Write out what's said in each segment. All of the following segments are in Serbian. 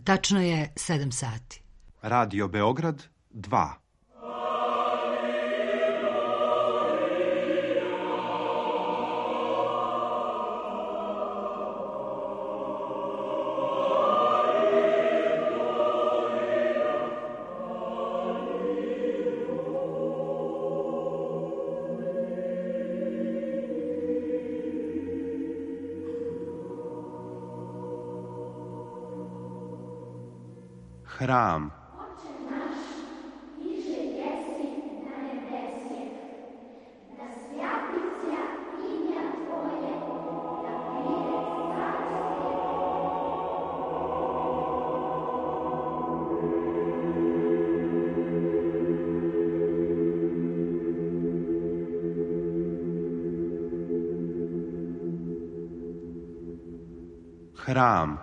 Tačno je 7 sati. Radio Beograd 2. Hram. Oče naš, iže jesi na nebesje, da svjati se imja Tvoje, da pride carstvo. Hram.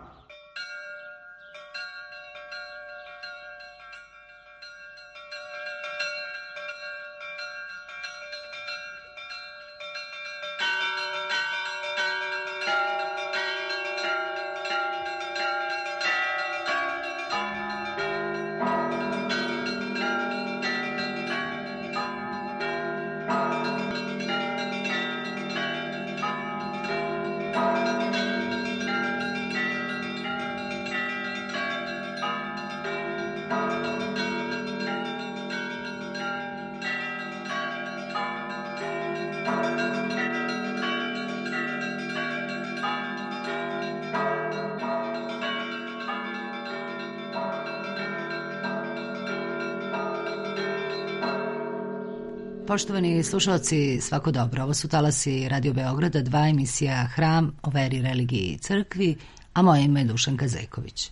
Poštovani slušalci, svako dobro. Ovo su talasi Radio Beograda, 2 emisija Hram o veri, religiji i crkvi, a moje ime je Dušanka Zejković.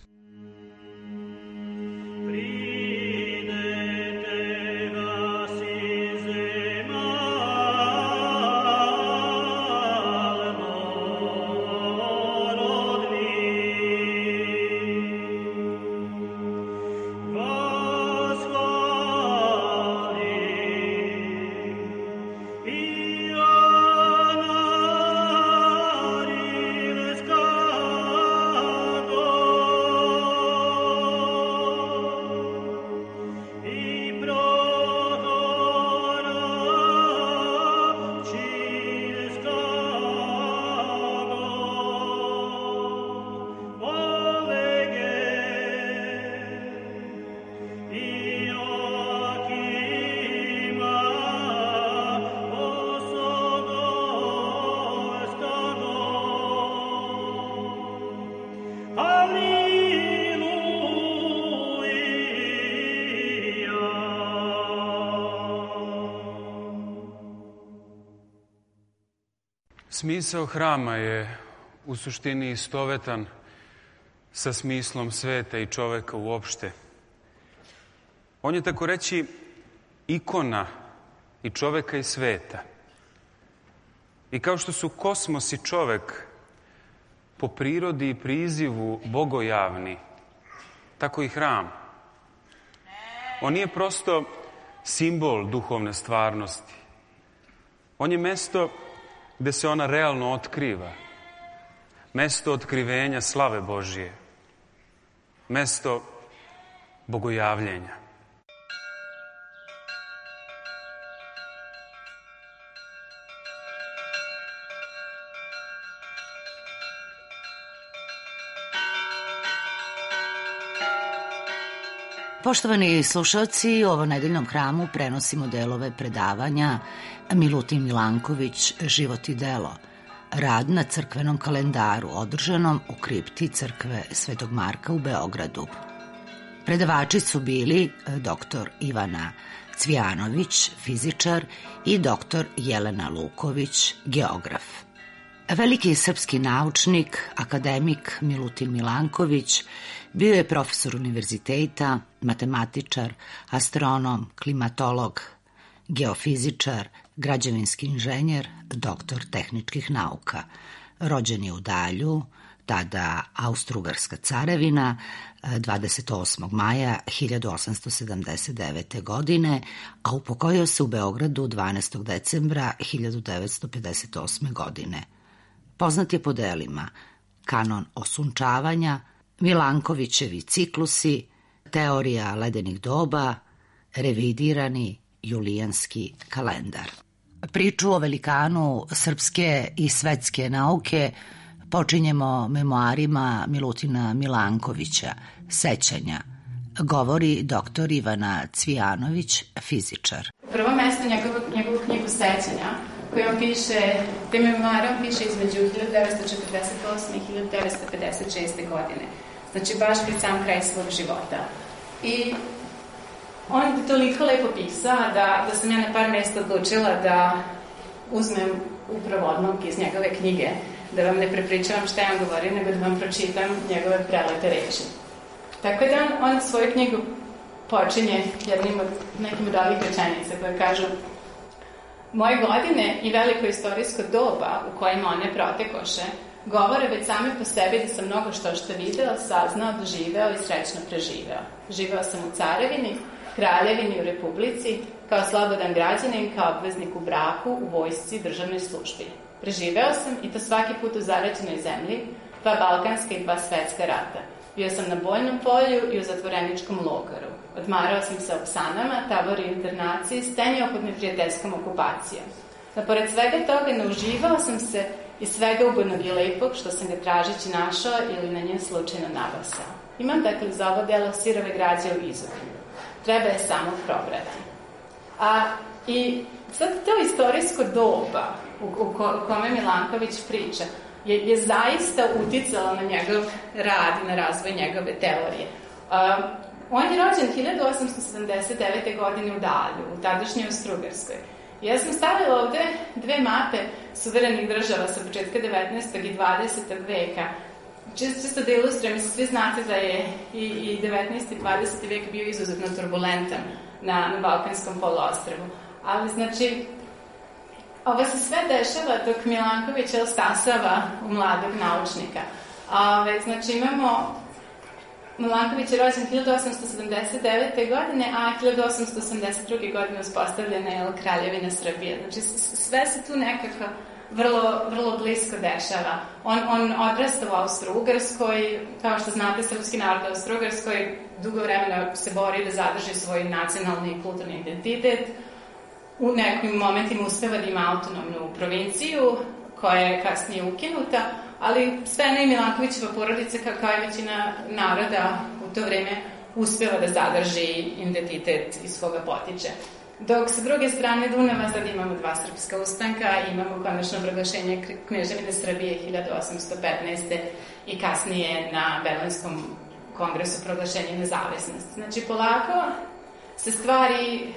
Smisao hrama je u suštini istovetan sa smislom sveta i čoveka uopšte. On je tako reći ikona i čoveka i sveta. I kao što su kosmos i čovek po prirodi i prizivu bogojavni, tako i hram. On nije prosto simbol duhovne stvarnosti. On je mesto gde se ona realno otkriva. Mesto otkrivenja slave Božije. Mesto bogojavljenja. Poštovani slušalci, u ovom nedeljnom hramu prenosimo delove predavanja Milutin Milanković, Život i delo, rad na crkvenom kalendaru održanom u kripti crkve Svetog Marka u Beogradu. Predavači su bili dr. Ivana Cvijanović, fizičar, i dr. Jelena Luković, geograf. Veliki srpski naučnik, akademik Milutin Milanković bio je profesor univerziteta, matematičar, astronom, klimatolog, geofizičar, građevinski inženjer, doktor tehničkih nauka. Rođen je u Dalju, tada Austro-Ugarska carevina, 28. maja 1879. godine, a upokojio se u Beogradu 12. decembra 1958. godine. Poznat je po delima Kanon osunčavanja, Milankovićevi ciklusi, teorija ledenih doba, revidirani julijanski kalendar. Priču o velikanu srpske i svetske nauke počinjemo memoarima Milutina Milankovića, Sećanja. Govori dr. Ivana Cvijanović, fizičar. Prvo mesto njegovu knjigu Sećanja, koju on piše, te memoare on piše između 1948. i 1956. godine. Znači baš pred sam kraj svog života. I on je toliko lepo pisao da sam ja na par mesta odlučila da uzmem upravo odlomke iz njegove knjige, da vam ne prepričavam šta je on govorio, nego da vam pročitam njegove prelepe reči. Tako da on svoju knjigu počinje nekim od ovih rečenica koje kažu: moje godine i veliko istorijsko doba u kojima one protekoše govore već same po sebi da sam mnogo što video, saznao, doživeo i srećno preživeo. Živeo sam u carevini, kraljevini, u republici, kao slobodan građanin, kao obveznik u braku, u vojsci, državnoj službi. Preživeo sam, i to svaki put u zarađenoj zemlji, 2 balkanska i 2 svetska rata. Bio sam na bojnom polju i u zatvoreničkom logoru. Odmarao sam se u psanama, tabori i internaciji, stenjao pod neprijateljskom okupacijom. No, pored svega toga, nauživao sam se i svega ubojnog i lepog što sam ga tražeći našao ili na njem slučajno nabasao. Imam dakle za ovo delo sirove građe u izobilju. Treba je samo probrati. I sad to istorijsko doba u kome Milanković priča je zaista uticalo na njegov rad i na razvoj njegove teorije. On je rođen 1879. godine u Dalju, u tadašnjoj Austro-Ugarskoj. Ja sam stavila ovde 2 mape suverenih država sa početka 19. i 20. veka. Čisto da ilustrujem, svi znate da je i 19. i 20. vek bio izuzetno turbulentan na Balkanskom poluostrvu. Ali, znači, ovo se sve dešava dok Milanković stasava u mladog naučnika. Znači, imamo Milanković je rođen 1879. godine, a 1882. godine uspostavljena je Kraljevina Srbije. Znači, sve se tu nekako vrlo blisko dešava. On odrasta u Austro-Ugarskoj, kao što znate, srpski narod u Austro-Ugarskoj dugo vremena se bori da zadrži svoj nacionalni i kulturni identitet. U nekim momentima uspeva da ima autonomnu provinciju, koja je kasnije ukinuta, ali svejedno i Milankovićeva porodica, kao i većina naroda u to vreme, uspeva da zadrži identitet iz koga potiče. Dok sa druge strane Dunava sad imamo 2 srpska ustanka, imamo konačno proglašenje Kneževine Srbije 1815. i kasnije na Berlinskom kongresu proglašenje nezavisnosti. Znači, polako se stvari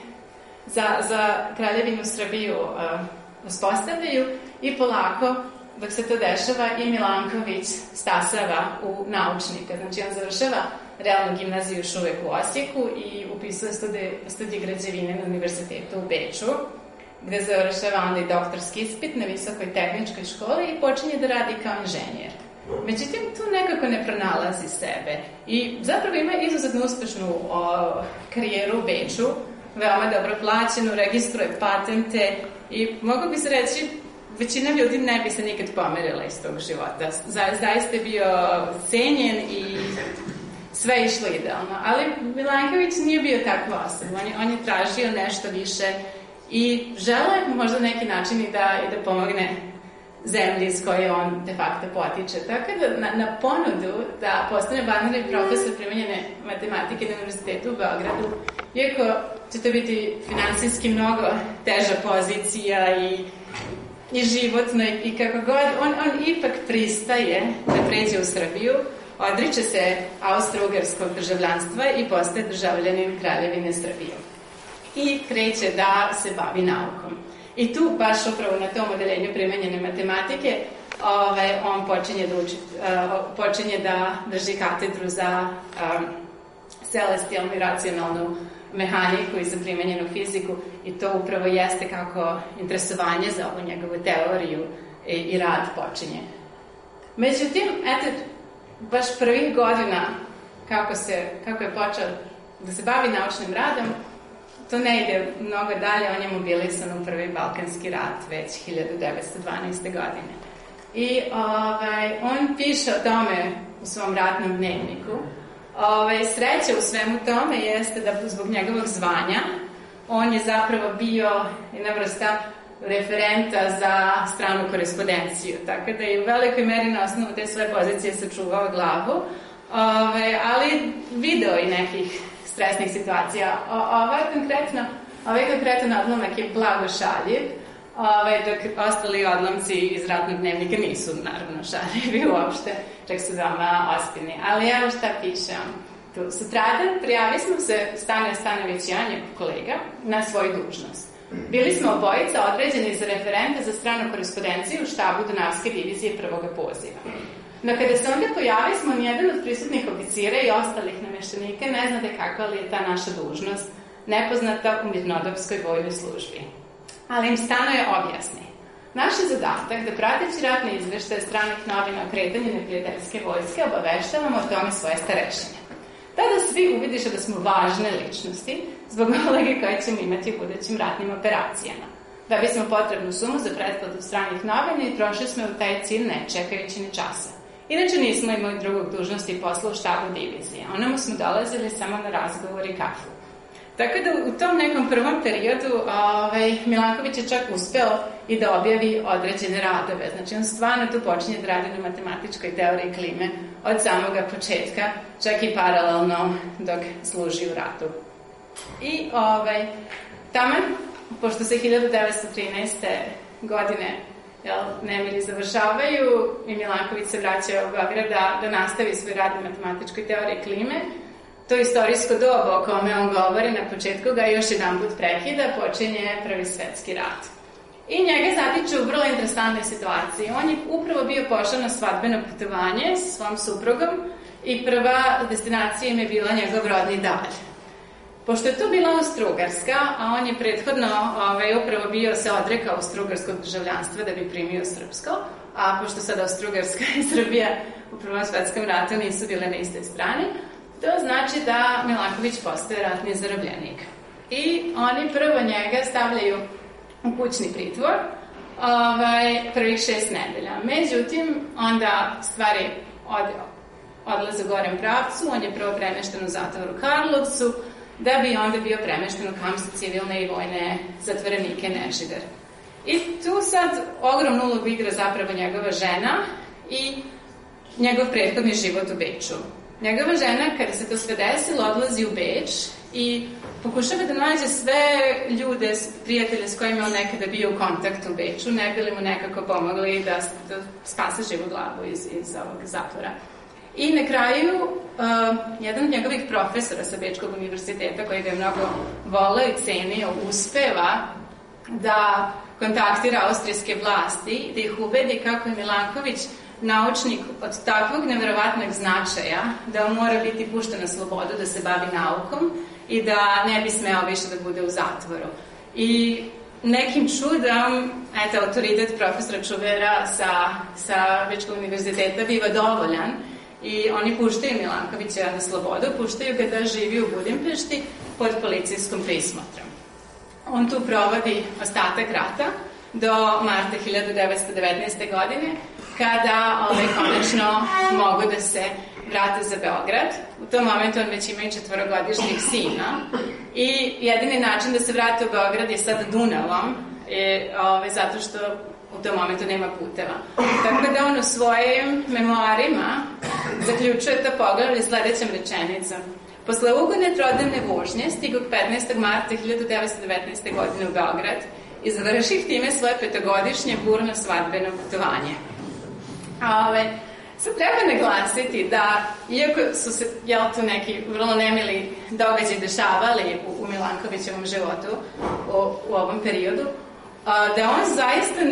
za Kraljevinu Srbiju uspostavljaju i polako, dok se to dešava, i Milanković stasava u naučnika. Znači, on završava realnu gimnaziju još uvek u Osijeku i upisuje studije građevine na univerzitetu u Beču, gde završava onda i doktorski ispit na Visokoj tehničkoj školi i počinje da radi kao inženjer. Međutim, tu nekako ne pronalazi sebe i zapravo ima izuzetno uspešnu karijeru u Beču, veoma dobro plaćenu, registruje patente i mogu bi se reći, većina ljudi ne bi se nikad pomerila iz tog života. Zaista je bio cenjen i sve išlo idealno. Ali Milanković nije bio takva osoba. On je tražio nešto više i želeo možda neki način i da pomogne zemlji iz koje on de facto potiče. Tako da na ponudu da postane vanredni profesor primenjene matematike na Univerzitetu u Beogradu, iako će to biti finansijski mnogo teža pozicija i životno i kako god, on ipak pristaje da pređe u Srbiju, odriče se austro-ugarskog državljanstva i postaje državljanin Kraljevine Srbije. I kreće da se bavi naukom. I tu, baš upravo na tom odeljenju primenjene matematike, on počinje da drži katedru za celestijalnu i racionalnu mehaniku i za primenjenu fiziku i to upravo jeste kako interesovanje za ovu njegovu teoriju i rad počinje. Međutim, eto, baš prvih godina kako je počeo da se bavi naučnim radom, to ne ide mnogo dalje, on je mobilisan u prvi Balkanski rat već 1912. godine. I on piše o tome u svom ratnom dnevniku. Sreća u svemu tome jeste da zbog njegovog zvanja on je zapravo bio jedna vrsta referenta za stranu korespondenciju, tako da je u velikoj meri na osnovu te svoje pozicije sačuvao glavu, ali video i nekih stresnih situacija. Ovaj konkretan odlomak je blago šaljiv, dok ostali odlomci iz ratnog dnevnika nisu naravno šaljivi uopšte, čak su veoma ospini. Ali evo šta piše tu. Sutradan prijavi smo se Stane Stanović i Anja kolega na svoju dužnost. Bili smo obojica određeni za referenta za stranu korespondenciju u štabu Dunavske divizije prvoga poziva. No kada se onda pojavi smo, nijedan od prisutnih oficira i ostalih nameštenika ne znate kakva li je ta naša dužnost, nepoznata u mirnodopskoj vojnoj službi. Ali im Stanoje objasni. Naš je zadatak da prateći ratne izveštaje stranih novina o kretanju neprijateljske vojske obaveštavamo o tome svoje starešine. Tada svi uvidiše da smo važne ličnosti zbog uloge koje ćemo imati u budućim ratnim operacijama. Da bismo potrebnu sumu za pretplatu stranih novina i trošili smo u taj cilj ne čekajući ni časa. Inače nismo imali drugog dužnosti i posla u štabu divizije. Onamo smo dolazili samo na razgovor i kafu. Tako da u tom nekom prvom periodu Milanković je čak uspeo i da objavi određene radove. Znači on stvarno tu počinje da radi na matematičkoj teoriji klime od samoga početka, čak i paralelno dok služi u ratu. I taman, pošto se 1913. godine nemiri završavaju i Milanković se vraća u Beograd da nastavi svoj rad na matematičkoj teoriji klime, to istorijsko doba o kome on govori na početku ga još jedan put prekida, počinje Prvi svetski rat. I njega zatiču u vrlo interesantnoj situaciji. On je upravo bio pošao na svadbeno putovanje sa svom suprugom i prva destinacija im je bila njegov rodni Dalj. Pošto je to bila Austro-Ugarska, a on je prethodno upravo bio se odrekao austro-ugarskog državljanstva da bi primio srpsko, a pošto sad Austro-Ugarska i Srbija u Prvom svetskom ratu nisu bile na istoj strani, to znači da Milanković postaje ratni zarobljenik. I oni prvo njega stavljaju u kućni pritvor prvih 6 nedelja. Međutim, onda stvari odlaze u gorem pravcu, on je prvo premešten u zatvor u Karlovcu, da bi onda bio premešten u kamp za civilne i vojne zatvorenike Nežider. I tu sad ogromnu ulogu igra zapravo njegova žena i njegov prethodni život u Beču. Njegova žena, kada se to sve desilo, odlazi u Beč i pokušava da nađe sve ljude, prijatelje s kojima on nekada bio u kontaktu u Beču, ne bi li mu nekako pomogli da spase živu glavu iz ovog zatvora. I na kraju, jedan od njegovih profesora sa Bečkog univerziteta, koji ga je mnogo voleo i cenio, uspeva da kontaktira austrijske vlasti, da ih ubedi kako je Milanković naučnik od takvog neverovatnog značaja da on mora biti pušten na slobodu, da se bavi naukom i da ne bi smeo više da bude u zatvoru. I nekim čudom, autoritet profesora Čuvera sa Bečkog univerziteta biva dovoljan i oni puštaju Milankovića na slobodu, puštaju ga da živi u Budimpešti pod policijskom prismotrom. On tu provodi ostatak rata do marta 1919. godine, kada konačno mogu da se vrate za Beograd. U tom momentu on već ima i 4-godišnjeg sina i jedini način da se vrate u Beograd je sad Dunavom, zato što u tom momentu nema puteva. Tako da on u svojim memoarima zaključuje to poglavlje sledećom rečenicom. Posle ugodne trodnevne vožnje stigog 15. marta 1919. godine u Beograd i završih time svoje 5-godišnje burno svadbeno putovanje. Sad treba naglasiti da, iako su se tu neki vrlo nemili događaji dešavali u Milankovićevom životu u ovom periodu, da on zaista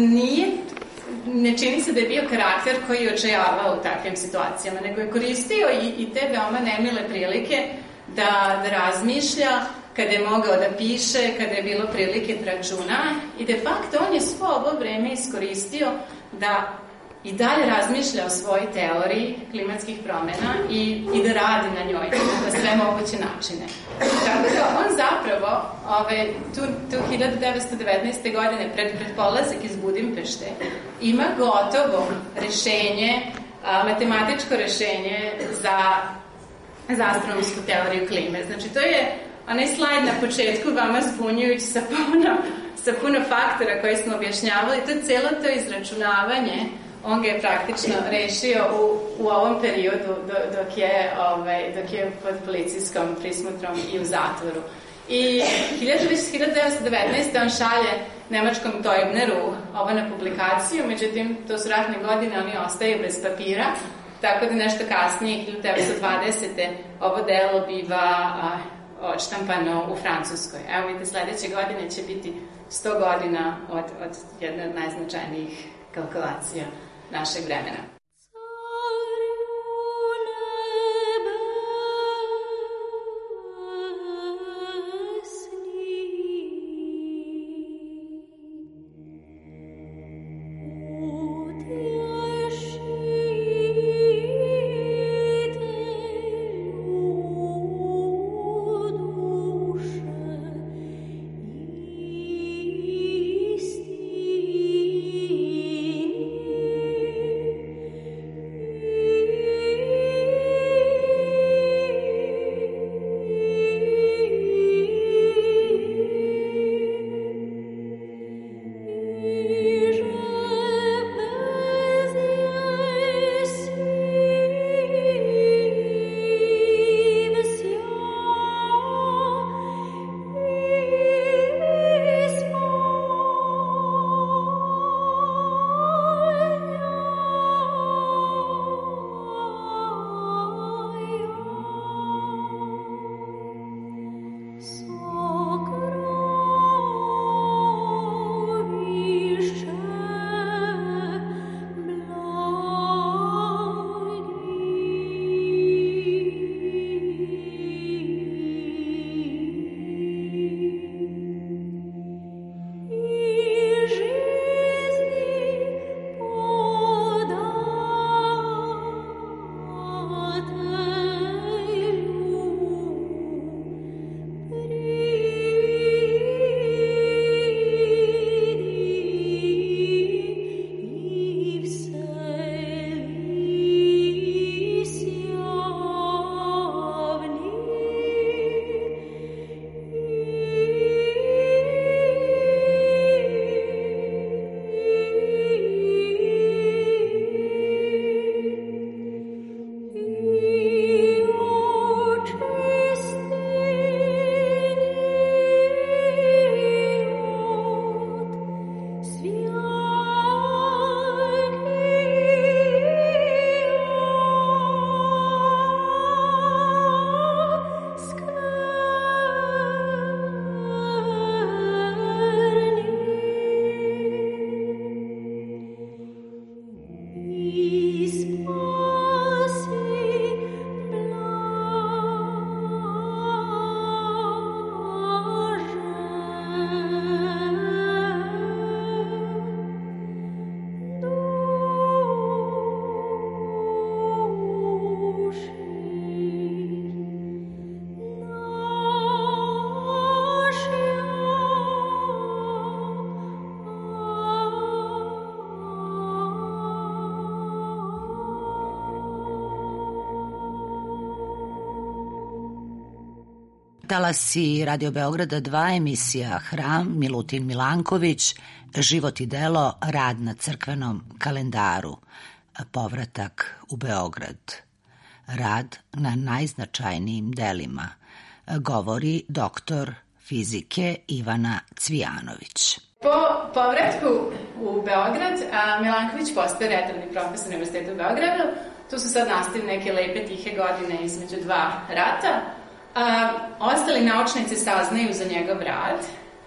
ne čini se da je bio karakter koji je očajavao u takvim situacijama, nego je koristio i te veoma nemile prilike da razmišlja, kada je mogao da piše, kada je bilo prilike da računa i de facto on je svo ovo vreme iskoristio da i dalje razmišlja o svojoj teoriji klimatskih promjena i da radi na njoj na sve moguće načine. Tako da on zapravo tu 1919. godine pred polazak iz Budimpešte ima gotovo rešenje, matematičko rešenje za astronomsku teoriju klime. Znači, to je onaj slajd na početku vama zbunjujući sa puno faktora koji smo objašnjavali. To celo to izračunavanje, on ga je praktično rešio u ovom periodu dok je pod policijskom prismotrom i u zatvoru. I 1919. on šalje nemačkom Teubneru ovo na publikaciju, međutim, to su ratne godine, oni ostaju bez papira, tako da nešto kasnije, 1920. ovo delo biva odštampano u Francuskoj. Evo vidite, sledeće godine će biti 100 godina od jedne od najznačajnijih kalkulacija našeg vremena. Talasi Radio Beograda 2, emisija Hram, Milutin Milanković, Život i delo, rad na crkvenom kalendaru, povratak u Beograd, rad na najznačajnijim delima, govori doktor fizike Ivana Cvijanović. Po povratku u Beograd, Milanković postaje redovni profesor na Univerzitetu u Beogradu. Tu su sad nastavili neke lepe tihe godine između dva rata. Ostali naučnici saznaju za njegov rad.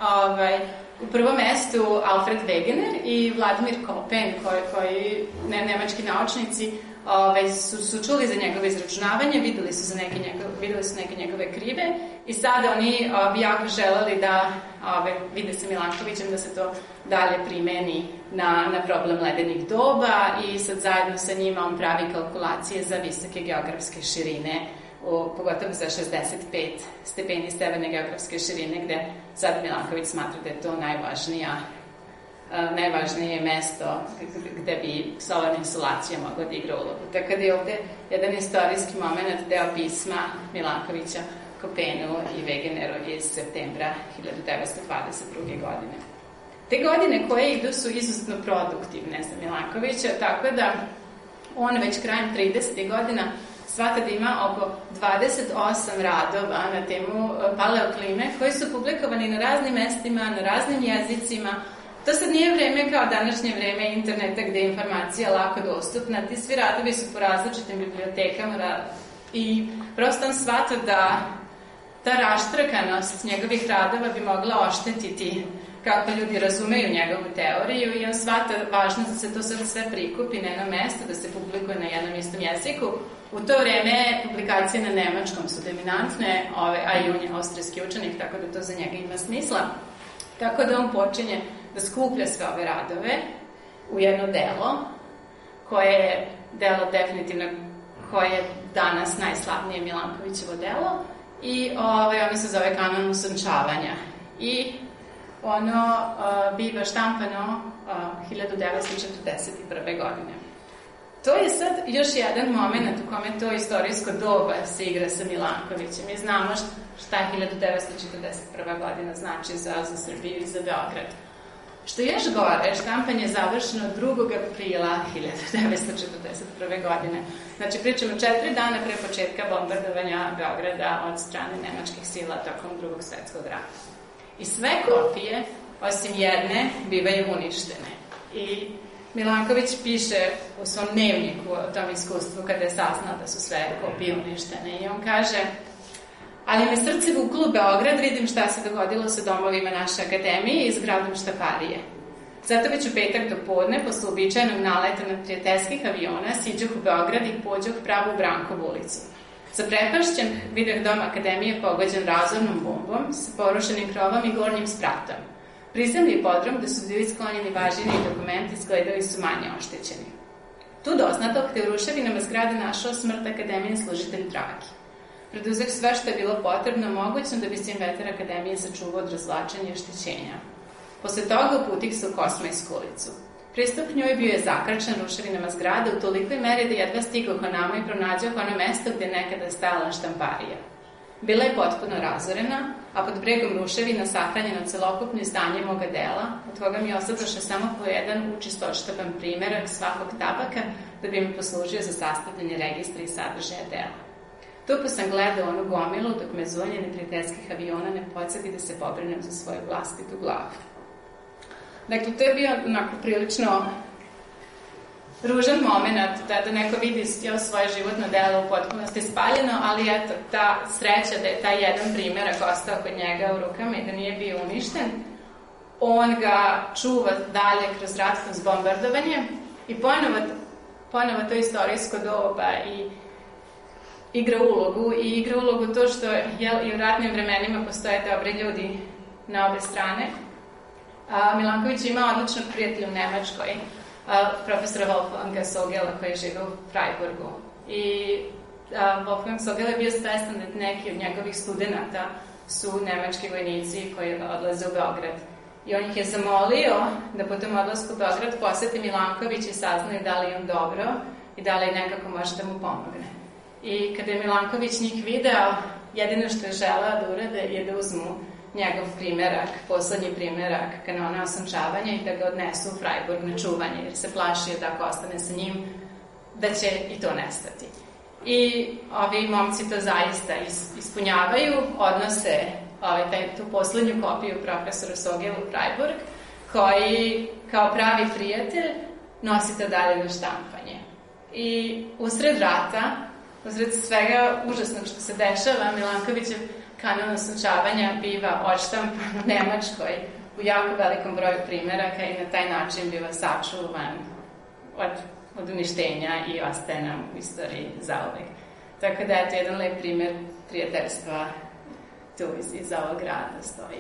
U prvom mestu Alfred Wegener i Vladimir Koppen, koji nemački naučnici su čuli za njegovo izračunavanje, videli su neke njegove krive i sada oni bi jako želeli da vide sa Milankovićem da se to dalje primeni na problem ledenih doba i sad zajedno sa njima on pravi kalkulacije za visoke geografske širine, pogotovo za 65 stepeni severne geografske širine, gde sad Milanković smatra da je to najvažnije mesto gde bi solarna insulacija mogla da igra ulogu. Tako da je ovde jedan istorijski moment, deo pisma Milankovića Kopenu i Wegeneru iz septembra 1922. godine. Te godine koje idu su izuzetno produktivne za Milankovića, tako da on već krajem 30. godina shvata da ima oko 28 radova na temu paleoklime koji su publikovani na raznim mestima, na raznim jezicima. To sad nije vreme kao današnje vreme interneta gde je informacija lako dostupna. Ti svi radovi su po različitim bibliotekama i prosto on shvata da ta raštrkanost njegovih radova bi mogla oštetiti kako ljudi razumeju njegovu teoriju i on shvata važnost da se to sve prikupi na jedno mesto, da se publikuje na jednom istom jeziku. U to vreme publikacije na nemačkom su dominantne, a i on je austrijski učenik, tako da to za njega ima smisla. Tako da on počinje da skuplja sve ove radove u jedno delo, koje je delo definitivno koje je danas najslavnije Milankovićevo delo i ono se zove Kanon usunčavanja. I ono biva štampano 1941. godine. To je sad još jedan moment u kome to istorijsko doba se igra sa Milankovićem. Mi znamo šta je 1941. godina znači za Srbiju i za Beograd. Što je još gore, štampanje je završeno 2. aprila 1941. godine. Znači, pričamo 4 dana pre početka bombardovanja Beograda od strane nemačkih sila tokom Drugog svetskog rata. I sve kopije, osim jedne, bivaju uništene. I Milanković piše u svom dnevniku o tom iskustvu kada je saznao da su sve kopije uništene. I on kaže: ali me srce vuklo u Beograd, vidim šta se dogodilo sa domovima naše akademije i zgradom štaparije. Zato već u petak do podne, posle uobičajenog naleta neprijateljskih aviona, siđoh u Beograd i pođoh pravo u Brankovu ulicu. Zaprepašćen videh dom akademije pogođen razornom bombom, sa porušenim krovom i gornjim spratom. Prizemni podrum gde su bili sklonjeni važini i dokumenti izgledali su manje oštećeni. Tu doznatog te u ruševinama zgrade našao smrt akademije služitelj Dragi. Preduzeh sve što je bilo potrebno mogućno da bi se inventar akademije sačuvao od razvlačenja i oštećenja. Posle toga uputih se u Kosmajsku ulicu. Pristup njoj bio je zakrčen ruševinama zgrade u tolikoj meri da jedva stigao ko nama i pronađao ono mesto gde nekada je stajala štamparija. Bila je potpuno razorena, a pod bregom ruševina sahranjeno celokupno izdanje moga dela, od koga mi ostadoše samo po jedan učisto odštapan primerak svakog tabaka da bi mi poslužio za sastavljanje registra i sadržaja dela. Tupo sam gledao onu gomilu dok me zunje neprijateljskih aviona ne podsjeti da se pobrinem za svoju vlastitu glavu. Dakle, to je bio onako prilično ružan moment da neko vidi svoje životno delo u potpunosti spaljeno, ali eto, ta sreća da je taj jedan primerak ostao kod njega u rukama i da nije bio uništen, on ga čuva dalje kroz rat, kroz bombardovanje i ponovo to istorijsko doba i igra ulogu to što i u ratnim vremenima postoje dobri ljudi na obe strane. Milanković ima odličnog prijatelja u Nemačkoj, profesora Wolfganga Sogela koji žive u Freiburgu. I Wolfgang Sogel je bio svestan da neki od njegovih studenta su nemački vojnici koji odlaze u Beograd. I on ih je zamolio da po tom odlasku u Beograd poseti Milanković i saznaju da li je on dobro i da li nekako može da mu pomogne. I kada je Milanković njih video, jedino što je želeo da urade je da uzmu njegov primerak, poslednji primerak kanona osunčavanja i da ga odnesu u Freiburg na čuvanje, jer se plašio da ako ostane sa njim, da će i to nestati. I ovi momci to zaista ispunjavaju, odnose tu poslednju kopiju profesora Sogela u Freiburg, koji kao pravi prijatelj nosi to dalje na štampanje. I usred rata, usred svega užasnog što se dešava, Milankovićev kanon osunčavanja biva odštampan u Nemačkoj u jako velikom broju primeraka i na taj način biva sačuvan od uništenja i ostaje nam u istoriji zauvek. Tako da je to jedan lep primer prijateljstva tu iz ovog grada stoji.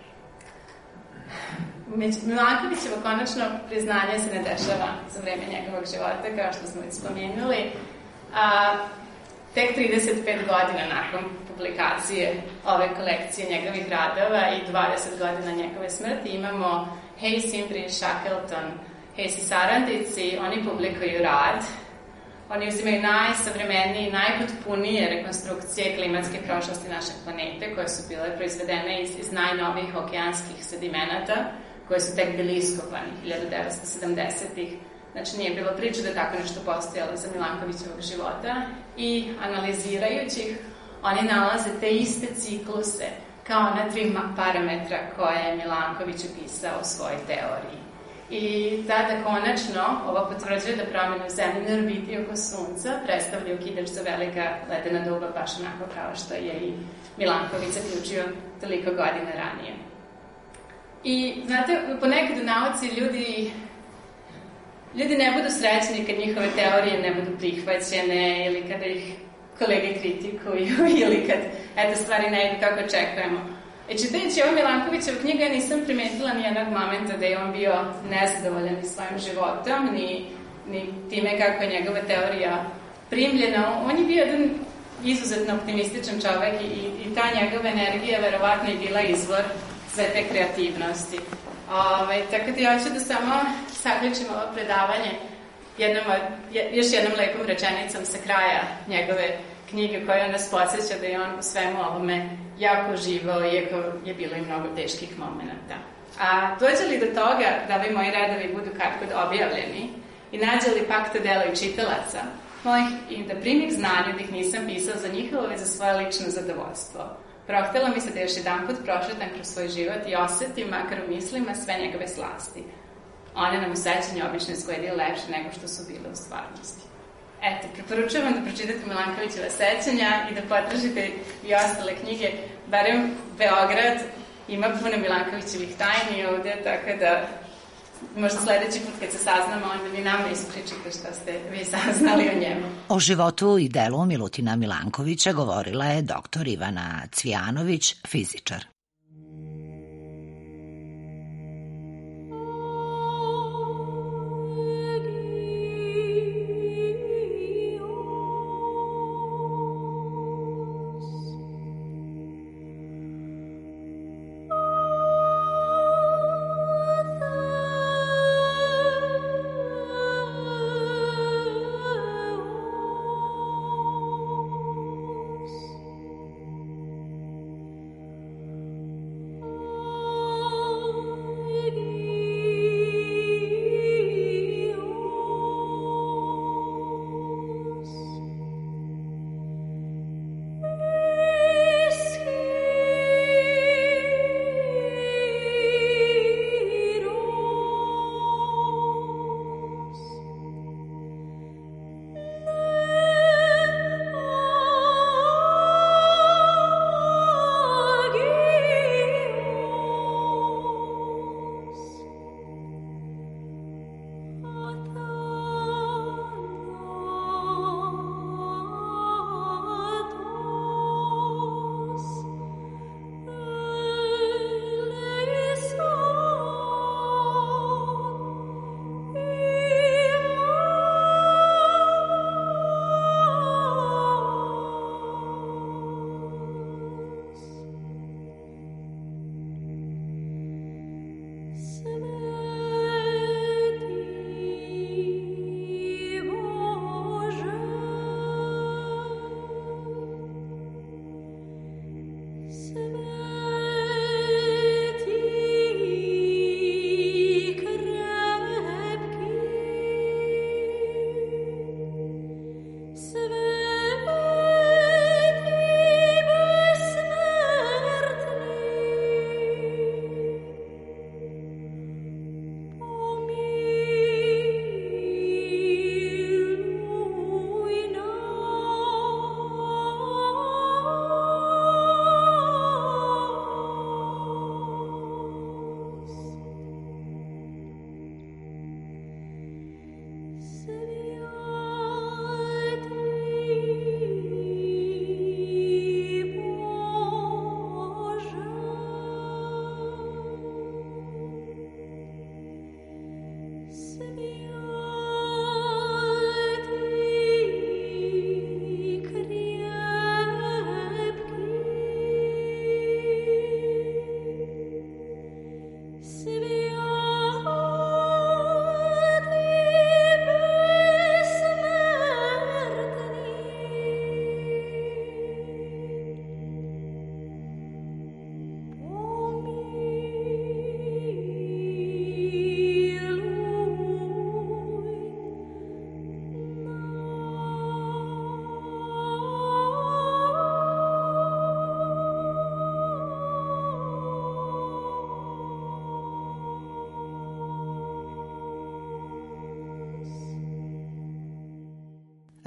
Milankovićevo konačno priznanje se ne dešava za vreme njegovog života, kao što smo već spomenuli. tek 35 godina nakon publikacije ove kolekcije njegovih radova i 20 godina njegove smrti imamo Hayes, Imbrie, Shackleton, Hayes i saradnici, oni publikuju rad. Oni uzimaju najsavremenije, najpotpunije rekonstrukcije klimatske prošlosti naše planete, koje su bile proizvedene iz najnovijih okeanskih sedimenata, koje su tek bili iskopani 1970-ih. Znači, nije bilo priče da tako nešto postojalo za Milankovićevog života. I analizirajući ih, oni nalaze te iste cikluse kao na 3 parametra koje je Milanković upisao u svojoj teoriji. I tada konačno ovo potvrđuje da promjene u zemljinoj orbiti oko Sunca predstavljaju okidač za velika ledena duba, baš onako kao što je i Milanković zaključio toliko godina ranije. I, znate, ponekad u nauci ljudi ne budu srećni kad njihove teorije ne budu prihvaćene ili kada ih kolege kritikuju ili kad, stvari ne idu kako očekujemo. Čitajući ovo Milankovićevu knjigu, ja nisam primetila ni jednog momenta da je on bio nezadovoljan ni svojim životom, ni time kako je njegova teorija primljena. On je bio jedan izuzetno optimističan čovek i ta njegova energija verovatno je bila izvor sve te kreativnosti. Tako da ja hoću da samo zaključim ovo predavanje još jednom lepom rečenicom sa kraja njegove knjige koja nas podsjeća da je on u svemu ovome jako uživao, iako je bilo i mnogo teških momenta. A dođe li do toga da ovi moji redovi budu katkod objavljeni i nađe li pak to delo i čitalaca, molim i da primim znanju da ih nisam pisao za njihovo, već za svoje lično zadovoljstvo. Prohtelo mi se da još jedan put prošetam kroz svoj život i osetim, makar u mislima, sve njegove slasti. One nam u sećanju obično izgledaju lepše nego što su bile u stvarnosti. Preporučujem vam da pročitate Milankovićeva sećanja i da potražite i ostale knjige. Barem Beograd ima puno Milankovićevih tajni ovde, tako da možda sledeći put kad se saznamo, onda mi nama ispričate šta ste vi saznali o njemu. O životu i delu Milutina Milankovića govorila je dr. Ivana Cvijanović, fizičar.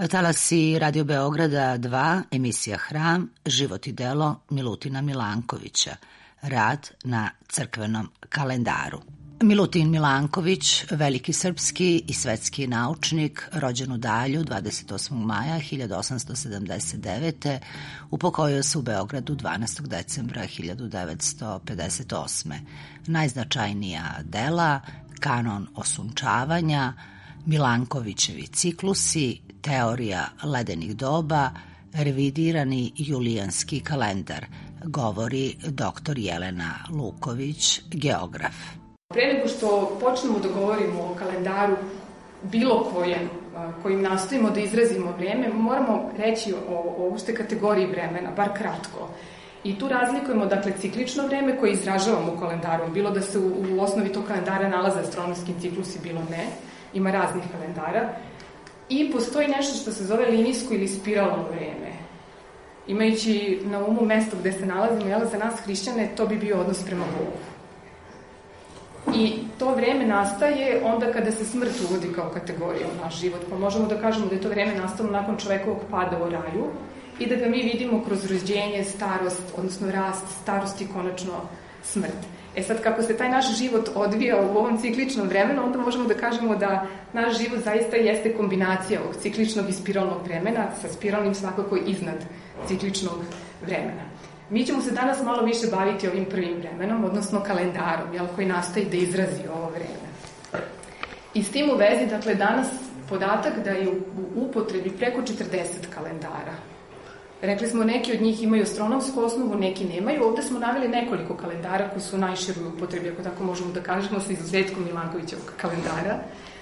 Talasi Radio Beograda 2, emisija Hram, život i delo Milutina Milankovića, rad na crkvenom kalendaru. Milutin Milanković, veliki srpski i svetski naučnik, rođen u Dalju 28. maja 1879. upokojio se u Beogradu 12. decembra 1958. Najznačajnija dela: Kanon osunčavanja, Milankovićevi ciklusi, Teorija ledenih doba, Revidirani julijanski kalendar, govori dr. Jelena Luković, geograf. Pre nego što počnemo da govorimo o kalendaru bilo kojem, kojim nastojimo da izrazimo vreme, moramo reći o uopšte kategoriji vremena, bar kratko. I tu razlikujemo, dakle, ciklično vreme koje izražavamo u kalendaru, bilo da se u osnovi tog kalendara nalaze astronomski ciklusi, bilo ne, ima raznih kalendara, i postoji nešto što se zove linijsko ili spiralno vreme. Imajući na umu mesto gde se nalazimo, za nas hrišćane, to bi bio odnos prema Bogu. I to vreme nastaje onda kada se smrt uvodi kao kategorija u naš život, pa možemo da kažemo da je to vreme nastalo nakon čovekovog pada u raju i da ga mi vidimo kroz rođenje, starost, odnosno rast, starost i konačno smrt. Sad, kako se taj naš život odvija u ovom cikličnom vremenu, onda možemo da kažemo da naš život zaista jeste kombinacija ovog cikličnog i spiralnog vremena, sa spiralnim svakako iznad cikličnog vremena. Mi ćemo se danas malo više baviti ovim prvim vremenom, odnosno kalendarom, koji nastoji da izrazi ovo vreme. I s tim u vezi, dakle, danas podatak da je u upotrebi preko 40 kalendara. Rekli smo, neki od njih imaju astronomsku osnovu, neki nemaju. Ovde smo naveli nekoliko kalendara koji su u najširoj upotrebi, ako tako možemo da kažemo, sa izuzetkom Milankovićevog kalendara.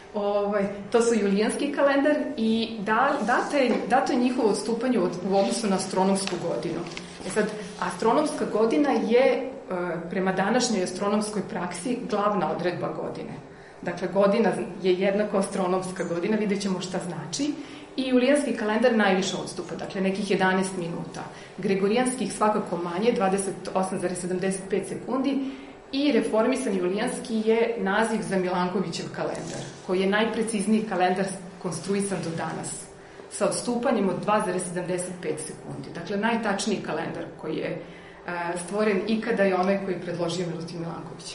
To su julijanski kalendar i dato je njihovo odstupanje u odnosu na astronomsku godinu. Sad, astronomska godina je, prema današnjoj astronomskoj praksi, glavna odredba godine. Dakle, godina je jednako astronomska godina, vidjet ćemo šta znači. I julijanski kalendar najviše odstupa, dakle nekih 11 minuta. Gregorijanskih svakako manje, 28,75 sekundi. I reformisan julijanski je naziv za Milankovićev kalendar, koji je najprecizniji kalendar konstruisan do danas, sa odstupanjem od 2,75 sekundi. Dakle, najtačniji kalendar koji je stvoren ikada je onaj koji je predložio Milutin Milanković.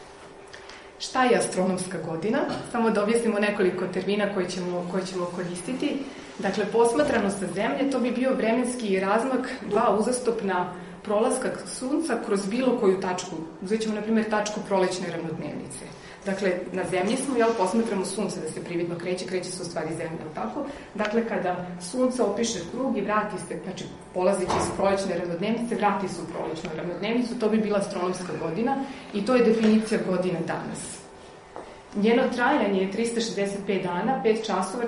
Šta je astronomska godina? Samo da objasnimo nekoliko termina koje ćemo koristiti. Dakle, posmatrano sa Zemlje, to bi bio vremenski razmak dva uzastopna prolaska sunca kroz bilo koju tačku. Uzet ćemo, na primjer, tačku prolećne ravnodnevnice. Dakle, na Zemlji smo, posmatramo sunce da se prividno kreće se u stvari Zemlja, tako? Dakle, kada sunce opiše krug i vrati se, znači, polazići iz prolećne ravnodnevnice, vrati se u prolećnu ravnodnevnicu, to bi bila astronomska godina i to je definicija godine danas. Njeno trajanje je 365 dana, 5 časova,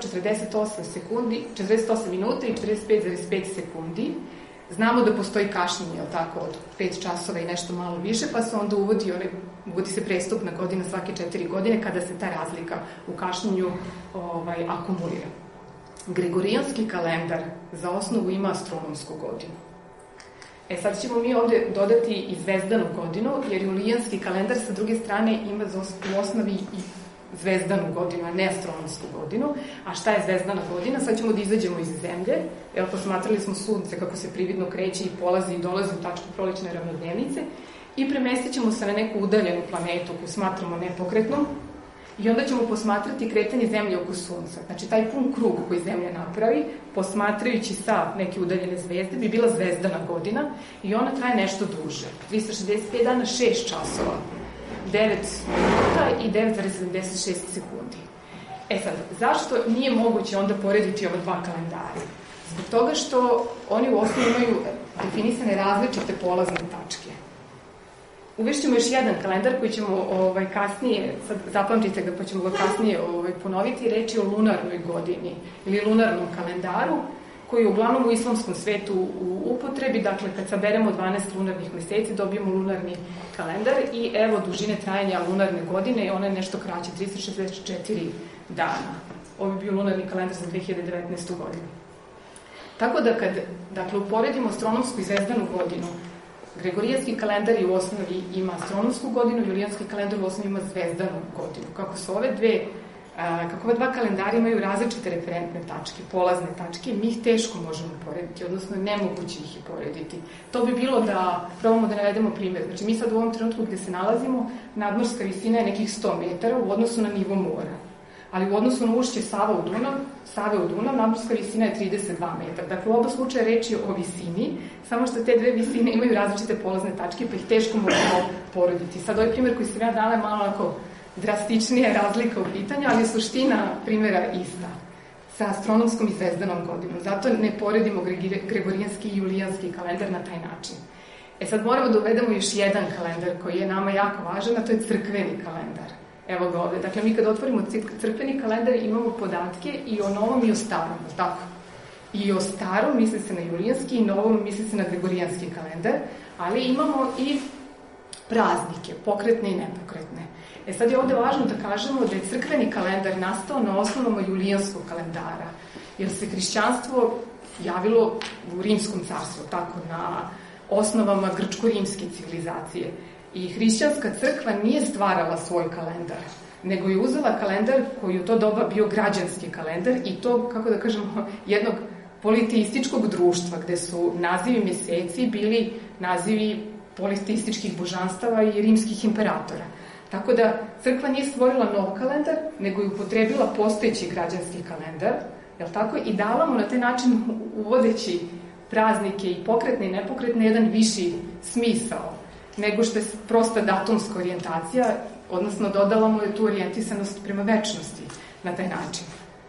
48 minuta i 45,5 sekundi. Znamo da postoji kašnjenje, od 5 časova i nešto malo više, pa se onda uvodi se prestupna godina svake 4 godine, kada se ta razlika u kašnjenju akumulira. Gregorijanski kalendar za osnovu ima astronomsku godinu. Sad ćemo mi ovde dodati i zvezdanu godinu, jer julijanski kalendar sa druge strane ima u osnovi i zvezdanu godinu, a ne astronomsku godinu. A šta je zvezdana godina? Sad ćemo da izađemo iz Zemlje, posmatrali smo sunce kako se prividno kreće i polazi i dolazi u tačku prolećne ravnodnevnice i premestit ćemo se na neku udaljenu planetu koju smatramo nepokretnom i onda ćemo posmatrati kretanje Zemlje oko sunca. Znači, taj pun krug koji Zemlja napravi, posmatrajući sa neke udaljene zvezde, bi bila zvezdana godina i ona traje nešto duže. 365 dana, 6 časova. 9 minuta i 9,76 sekundi. Sad, zašto nije moguće onda porediti ova dva kalendara? Zbog toga što oni u osnovi imaju definisane različite polazne tačke. Uvešćemo još jedan kalendar koji ćemo kasnije, sad zapamtite ga pa ćemo ga kasnije ponoviti, reč je o lunarnoj godini ili lunarnom kalendaru, koji je uglavnom u islamskom svetu u upotrebi. Dakle, kad saberemo 12 lunarnih meseci, dobijemo lunarni kalendar i evo dužine trajanja lunarne godine i ona je nešto kraće, 364 dana. Ovo je bio lunarni kalendar za 2019. godinu. Tako da kad uporedimo astronomsku i zvezdanu godinu, gregorijanski kalendar u osnovi ima astronomsku godinu, julijanski kalendar u osnovi ima zvezdanu godinu. Kako su ove dve Kako ova dva kalendara imaju različite referentne tačke, polazne tačke, mi ih teško možemo porediti, odnosno nemoguće ih je porediti. To bi bilo da probamo da navedemo primjer. Znači, mi sad u ovom trenutku gde se nalazimo, nadmorska visina je nekih 100 metara u odnosu na nivo mora. Ali u odnosu na ušće Save u Dunav, nadmorska visina je 32 metara. Dakle, u oba slučaja reč je o visini, samo što te dve visine imaju različite polazne tačke, pa ih teško možemo porediti. Sad, ovaj primjer koji sam ja dala je malo onako drastičnija razlika u pitanju, ali je suština primjera ista, sa astronomskom i zvezdanom godinom. Zato ne poredimo gregorijanski i julijanski kalendar na taj način. Sad moramo da uvedemo još jedan kalendar koji je nama jako važan, a to je crkveni kalendar. Evo ga ovde. Dakle, mi kad otvorimo crkveni kalendar imamo podatke i o novom i o starom, tako? I o starom misli se na julijanski i novom misli se na gregorijanski kalendar, ali imamo i praznike, pokretne i nepokretne. Sad je ovde važno da kažemo da je crkveni kalendar nastao na osnovama julijanskog kalendara, jer se hrišćanstvo javilo u Rimskom carstvu, tako, na osnovama grčko-rimske civilizacije. I hrišćanska crkva nije stvarala svoj kalendar, nego je uzela kalendar koji u to doba bio građanski kalendar i to, kako da kažemo, jednog politeističkog društva, gde su nazivi meseci bili nazivi politeističkih božanstava i rimskih imperatora. Tako da crkva nije stvorila nov kalendar, nego je upotrebila postojeći građanski kalendar, jel tako, i dala mu na taj način, uvodeći praznike i pokretne i nepokretne, jedan viši smisao, nego što je prosta datumska orijentacija, odnosno dodala mu je tu orijentisanost prema večnosti na taj način.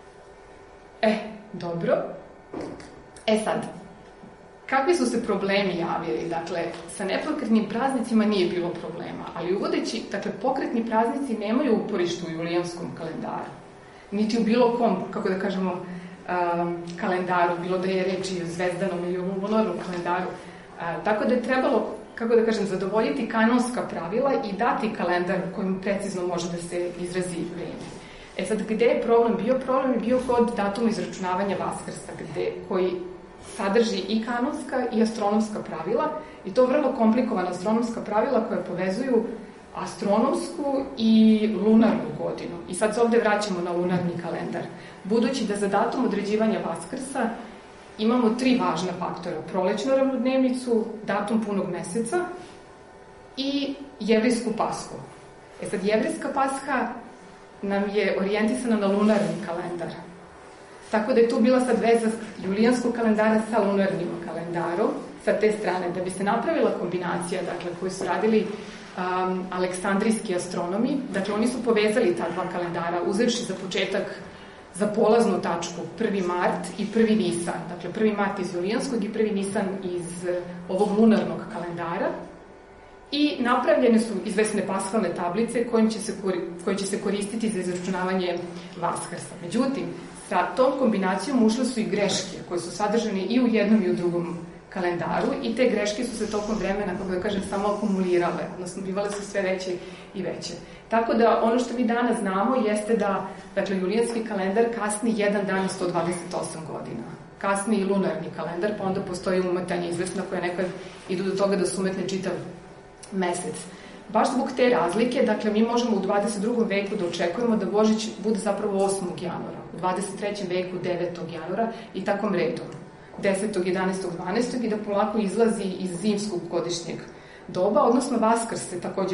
Dobro. Sad, kakvi su se problemi javili? Dakle, sa nepokretnim praznicima nije bilo problema, ali uvodeći, dakle, pokretni praznici nemaju uporište u julijanskom kalendaru, niti u bilo kom, kako da kažemo, kalendaru, bilo da je reč i o zvezdanom ili o lunarnom kalendaru. Tako da je trebalo, kako da kažem, zadovoljiti kanonska pravila i dati kalendar kojim precizno može da se izrazi vreme. Sad, gde je problem bio? Problem je bio kod datuma izračunavanja Vaskrsa, koji sadrži i kanonska i astronomska pravila, i to vrlo komplikovana astronomska pravila koja povezuju astronomsku i lunarnu godinu. I sad se ovde vraćamo na lunarni kalendar. Budući da za datum određivanja Vaskrsa imamo 3 važna faktora: prolećnu ravnodnevnicu, datum punog meseca i jevrijsku pashu. Sad, jevrijska pasha nam je orijentisana na lunarni kalendar. Tako da je tu bila sad veza julijanskog kalendara sa lunarnim kalendarom, sa te strane, da bi se napravila kombinacija, dakle, koju su radili aleksandrijski astronomi. Dakle, oni su povezali ta dva kalendara, uzevši za početak za polaznu tačku 1. mart i 1. nisan. Dakle, 1. mart iz julijanskog i 1. nisan iz ovog lunarnog kalendara. I napravljene su izvesne pashalne tablice koje će se koristiti za izračunavanje Vaskrsa. Međutim, sa tom kombinacijom ušle su i greške koje su sadržane i u jednom i u drugom kalendaru i te greške su se tokom vremena, kako da kažem, samo akumulirale, odnosno bivale su sve veće i veće. Tako da ono što mi danas znamo jeste da, dakle, julijanski kalendar kasni 1 dan i 128 godina. Kasni i lunarni kalendar, pa onda postoji umetanje izvesna koja nekad idu do toga da se umetne čitav mesec. Baš zbog te razlike, dakle, mi možemo u 22. veku da očekujemo da Božić bude zapravo 8. januara, u 23. veku 9. januara i takom redom. 10., 11., 12. i da polako izlazi iz zimskog godišnjeg doba, odnosno Vaskrs se takođe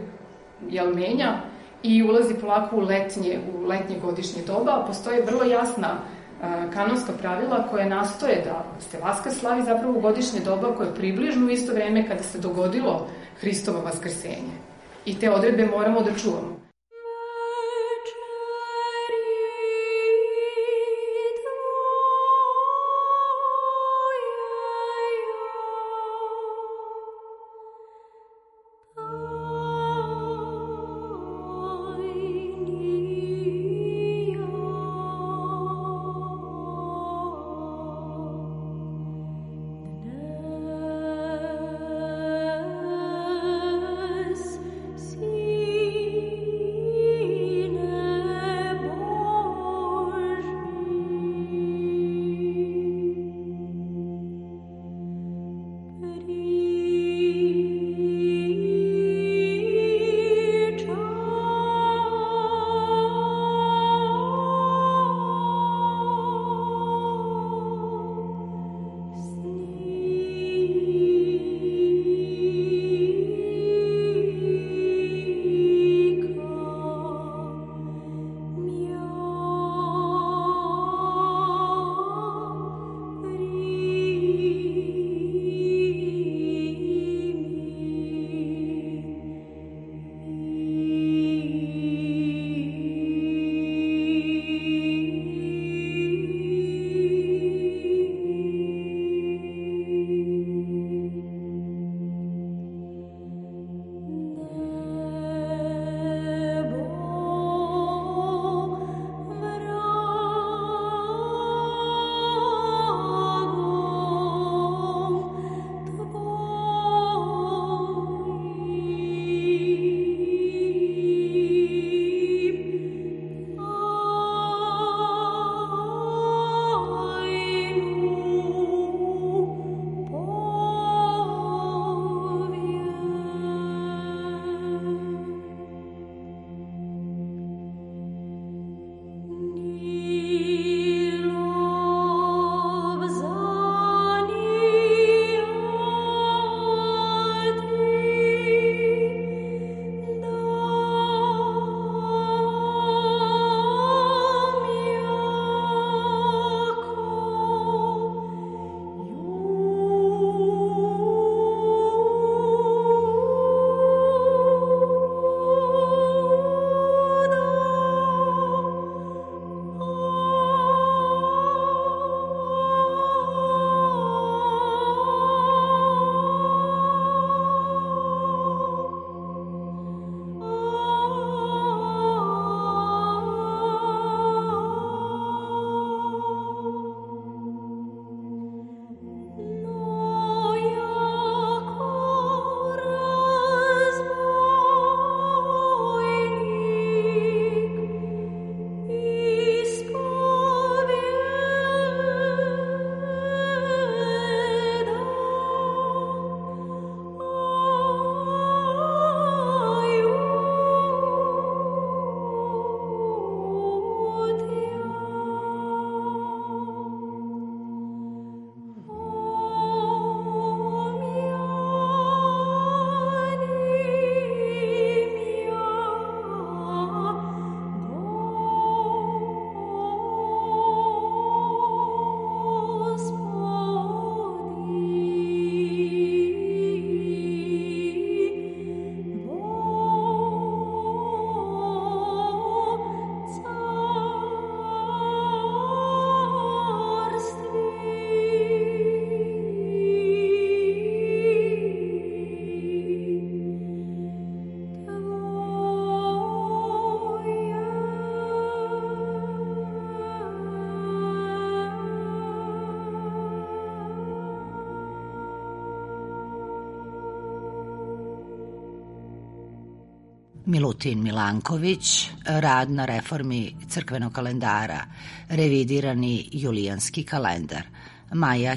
menja i ulazi polako u letnje godišnje doba, a postoje vrlo jasna kanonska pravila koja nastoje da se Vaskrs slavi zapravo u godišnje doba koje je približno u isto vreme kada se dogodilo Hristovo vaskrsenje. I te odredbe moramo da čuvamo. See Milutin Milanković, rad na reformi crkvenog kalendara, revidirani julijanski kalendar. Maja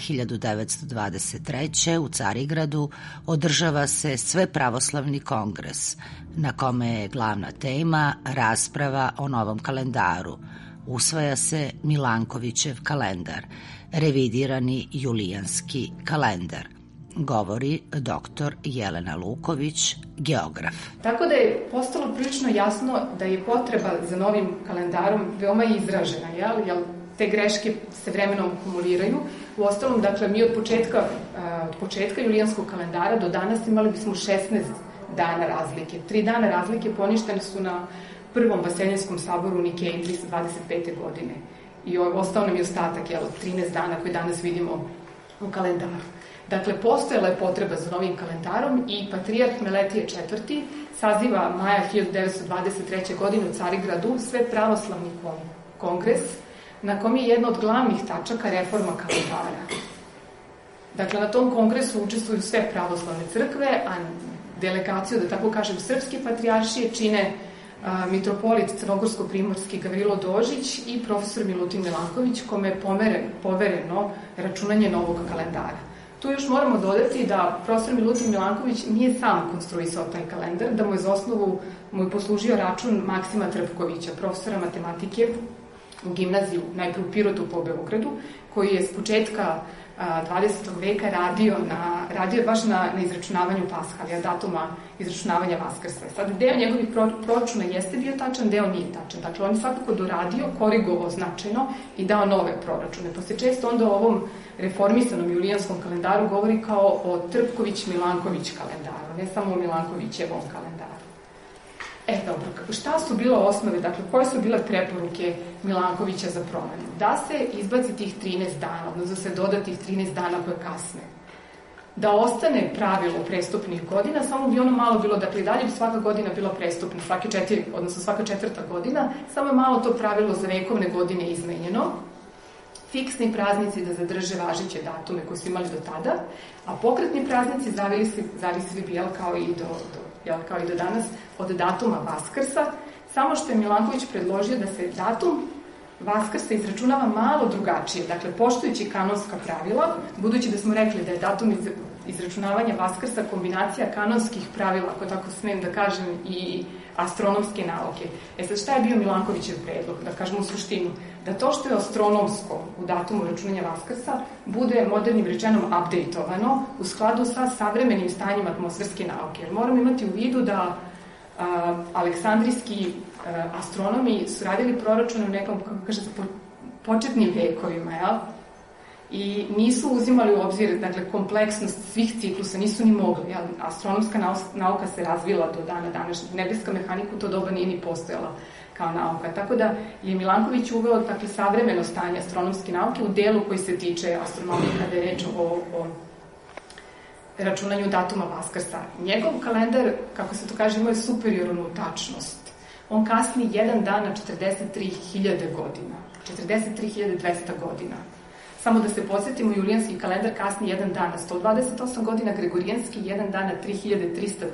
1923. u Carigradu održava se Svepravoslavni kongres, na kome je glavna tema rasprava o novom kalendaru. Usvaja se Milankovićev kalendar, revidirani julijanski kalendar. Govori dr. Jelena Luković, geograf. Tako da je postalo prilično jasno da je potreba za novim kalendarom veoma izražena, jer te greške se vremenom kumuliraju. Uostalom, dakle, mi od početka julijanskog kalendara do danas imali bismo 16 dana razlike. 3 dana razlike poništene su na Prvom Vaseljenskom saboru u Nikeji 325. godine. I ostao nam je ostatak, 13 dana koje danas vidimo u kalendaru. Dakle, postojala je potreba za novim kalendarom i patrijarh Miletije IV. Saziva maja 1923. godine u Carigradu Svepravoslavni kongres, na kom je jedna od glavnih tačaka reforma kalendara. Dakle, na tom kongresu učestvuju sve pravoslavne crkve, a delegaciju, da tako kažem, srpske patrijaršije čine mitropolit crnogorsko-primorski Gavrilo Dožić i profesor Milutin Milanković, kome je povereno računanje novog kalendara. Tu još moramo dodati da profesor Milutin Milanković nije sam konstruisao taj kalendar, da mu je za osnovu poslužio račun Maksima Trpkovića, profesora matematike u gimnaziju, najprej u Pirotu po Beogradu, koji je s početka 20. veka radio baš na izračunavanju Paskalija, datuma izračunavanja Vaskrsa. Sad, deo njegovih proračuna jeste bio tačan, deo nije tačan. Dakle, on je svakako doradio, korigovao značajno i dao nove proračune. Pa se često onda o ovom reformisanom julijanskom kalendaru govori kao o Trpković-Milanković kalendaru, ne samo o Milankovićevom kalendaru. Dobro, šta su bile osnove, dakle, koje su bile preporuke Milankovića za promenu? Da se izbaci tih 13 dana, odnosno da se doda tih 13 dana koje kasne. Da ostane pravilo prestupnih godina, samo bi ono malo bilo, dakle, dalje bi svaka godina bila prestupna, svaka četvrta godina, samo je malo to pravilo za vekovne godine izmenjeno. Fiksni praznici da zadrže važeće datume koje su imali do tada, a pokretni praznici zavisili bi, kao i do danas, od datuma Vaskrsa, samo što je Milanković predložio da se datum Vaskrsa izračunava malo drugačije, dakle, poštujući kanonska pravila, budući da smo rekli da je datum izračunavanja Vaskrsa kombinacija kanonskih pravila, ako tako smem da kažem, i astronomske nauke. Sad, šta je bio Milankovićev predlog? Da kažemo u suštinu, da to što je astronomsko u datumu računanja Vaskrsa bude modernim rečenom updateovano u skladu sa savremenim stanjem atmosferske nauke. Jer moramo imati u vidu da aleksandrijski astronomi su radili proračune u nekom, kako kaže, početnim vekovima, jel? I nisu uzimali u obzir, dakle, kompleksnost svih ciklusa, nisu ni mogli, jel? Astronomska nauka se razvila do dana današnjeg, nebeska mehanika u to doba nije ni postojala kao nauka. Tako da je Milanković uveo, dakle, savremeno stanje astronomske nauke u delu koji se tiče astronomije kada je reč o računanju datuma Vaskrsa. Njegov kalendar, kako se to kaže, ima superiornu tačnost. On kasni jedan dan na 43.000 godina. 43.200 godina. Samo da se podsjetimo, julijanski kalendar kasni jedan dan na 128 godina, gregorijanski jedan dan na 3.323.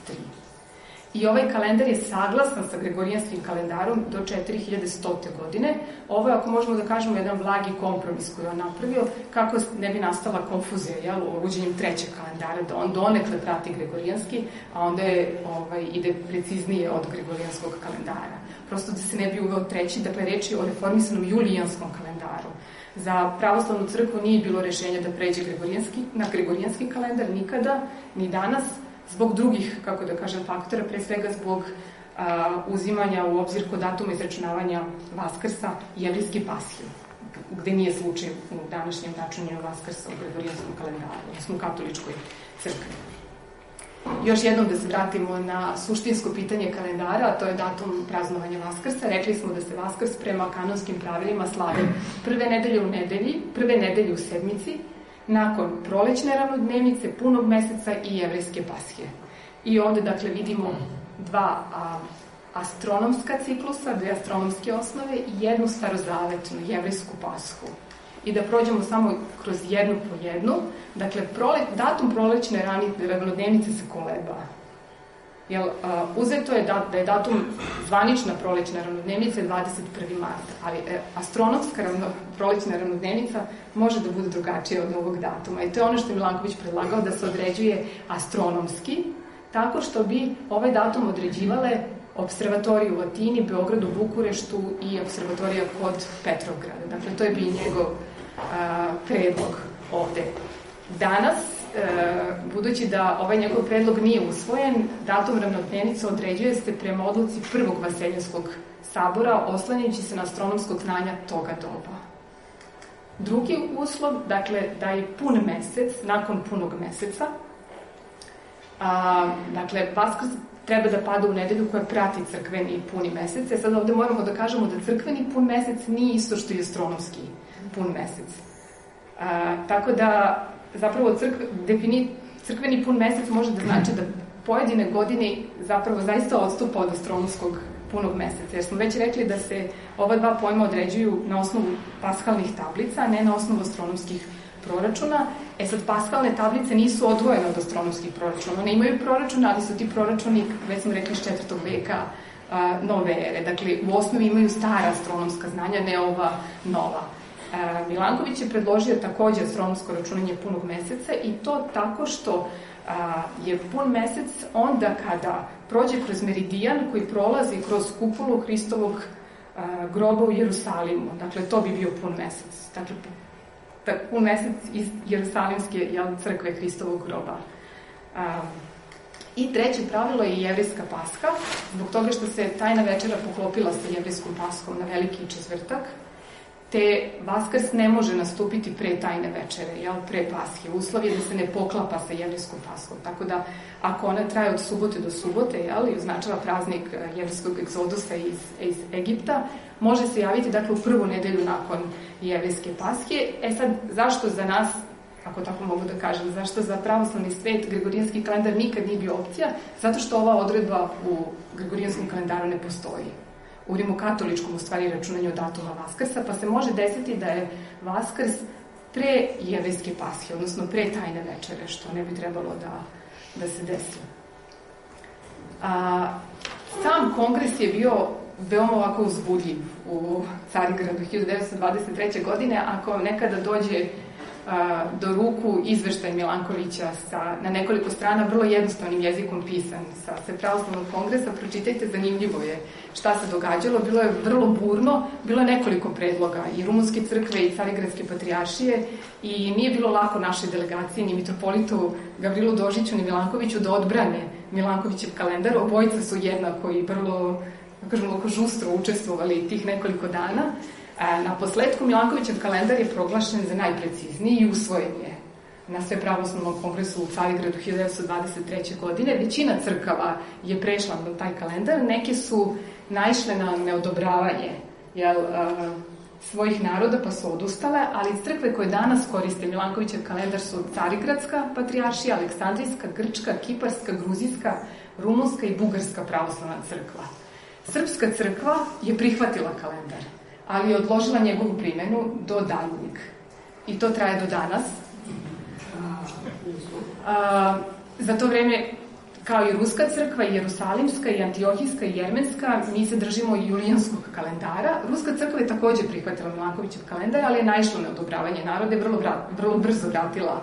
I ovaj kalendar je saglasan sa gregorijanskim kalendarom do 4100. godine. Ovo je, ako možemo da kažemo, jedan blagi kompromis koji je on napravio, kako ne bi nastala konfuzija, uvođenjem trećeg kalendara, da on donekle prati gregorijanski, a onda ide preciznije od gregorijanskog kalendara. Prosto da se ne bi uveo treći, dakle, reč je o reformisanom julijanskom kalendaru. Za pravoslavnu crkvu nije bilo rešenja da pređe na gregorijanski kalendar nikada, ni danas, zbog drugih, kako da kažem, faktora, pre svega zbog uzimanja u obzir kod datuma izračunavanja Vaskrsa jevrijski Paschije, gde nije slučaj u današnjem računanju Vaskrsa u gregorijanskom kalendaru, odnosno u katoličkoj crkvi. Još jednom da se vratimo na suštinsko pitanje kalendara, a to je datum praznovanja Vaskrsa. Rekli smo da se Vaskrs prema kanonskim pravilima slavi prve nedelje u nedelji, prve nedelje u sedmici, nakon prolećne ravnodnevnice, punog meseca i jevrijske Paschije. I ovde, dakle, vidimo dva astronomska ciklusa, dve astronomske osnove i jednu starozavetnu jevrijsku Pashu. I da prođemo samo kroz jednu po jednu. Dakle, datum prolećne ravnodnevnice se koleba. Uzeto je da je datum zvanična prolećna ravnodnevnica 21. mart, ali astronomska prolećna ravnodnevnica može da bude drugačija od ovog datuma. I to je ono što je Milanković predlagao, da se određuje astronomski, tako što bi ovaj datum određivale observatorije u Atini, Beogradu, Bukureštu i observatorija kod Petrovgrada. Dakle, to je bio njegov predlog ovde. Danas, budući da ovaj njegov predlog nije usvojen, datum ravnodnevnice određuje se prema odluci Prvog Vaseljenskog sabora, oslanjajući se na astronomskog znanja toga doba. Drugi uslov, dakle, da je pun mesec, nakon punog meseca, dakle, Vaskrs treba da pada u nedelju koja prati crkveni puni mesec. Sad ovde moramo da kažemo da crkveni pun mesec nije isto što i astronomski pun mesec. Tako da, zapravo, crkveni pun mesec može da znači da pojedine godine zapravo zaista odstupa od astronomskog punog meseca. Jer smo već rekli da se ova dva pojma određuju na osnovu paskalnih tablica, a ne na osnovu astronomskih proračuna. Sad, paskalne tablice nisu odvojene od astronomskih proračuna. One imaju proračuna, ali su ti proračuni, već smo rekli, iz 4. veka nove ere. Dakle, u osnovi imaju stara astronomska znanja, ne ova nova. Milanković je predložio takođe astronomsko računanje punog meseca i to tako što je pun mesec onda kada prođe kroz meridijan koji prolazi kroz kupolu Hristovog groba u Jerusalimu. Dakle, to bi bio pun mesec. Dakle, pun mesec iz Jerusalimske crkve Hristovog groba. I treće pravilo je Jevrejska Paska, zbog toga što se tajna večera poklopila sa Jevrejskom Paskom na Veliki četvrtak, te Vaskrs ne može nastupiti pre tajne večere, pre Paske. Uslov je da se ne poklapa sa Jevrejskom Paskom. Tako da, ako ona traje od subote do subote, i označava praznik jevrejskog egzodusa iz Egipta, može se javiti, dakle, u prvu nedelju nakon Jevrejske Paske. Sad, zašto za nas, ako tako mogu da kažem, zašto za pravoslavni svet Gregorijanski kalendar nikad nije bio opcija? Zato što ova odredba u Gregorijanskom kalendaru ne postoji. U rimokatoličkom, u stvari, računanju datuma Vaskrsa, pa se može desiti da je Vaskrs pre Jevrejske Paske, odnosno pre tajne večere, što ne bi trebalo da se desi. Sam kongres je bio veoma ovako uzbudljiv u Carigradu 1923. godine. Ako nekada dođe do ruku izveštaj Milankovića na nekoliko strana, vrlo jednostavnim jezikom pisan sa Pravoslavnog kongresa, pročitajte, zanimljivo je šta se događalo. Bilo je vrlo burno, bilo je nekoliko predloga i Rumunske crkve i Carigradske patrijaršije i nije bilo lako našoj delegaciji, ni mitropolitu Gavrilu Dožiću, ni Milankoviću da odbrane Milankovićev kalendar. Obojica su jednako i vrlo, kažemo, žustro učestvovali tih nekoliko dana. Na posledku Milankovićev kalendar je proglašen za najprecizniji i usvojen je na Svepravoslavnom kongresu u Carigradu 1923. godine. Većina crkava je prešla na taj kalendar, neke su naišle na neodobravanje svojih naroda pa su odustale, ali crkve koje danas koriste Milankovićev kalendar su Carigradska patrijaršija, Aleksandrijska, Grčka, Kiparska, Gruzijska, Rumunska i Bugarska pravoslavna crkva. Srpska crkva je prihvatila kalendar, ali je odložila njegovu primenu do daljnjeg. I to traje do danas. Za to vreme, kao i Ruska crkva, i Jerusalimska, i Antiohijska, i Jermenska, mi se držimo i julijanskog kalendara. Ruska crkva je takođe prihvatila Milankovićev kalendar, ali je naišla na odobravanje naroda i vrlo brzo vratila